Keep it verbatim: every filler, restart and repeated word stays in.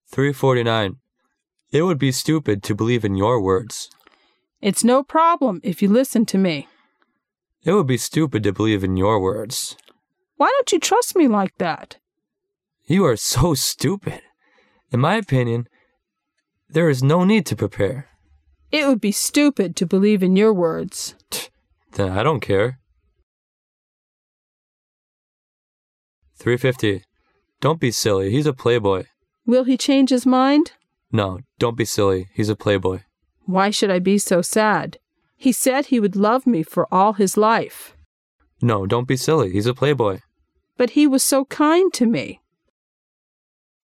three forty-nine. It would be stupid to believe in your words. It's no problem if you listen to me. It would be stupid to believe in your words. Why don't you trust me like that? You are so stupid. In my opinion, there is no need to prepare. It would be stupid to believe in your words. Then I don't care. three fifty. Don't be silly. He's a playboy. Will he change his mind? No, don't be silly. He's a playboy. Why should I be so sad? He said he would love me for all his life. No, don't be silly. He's a playboy. But he was so kind to me.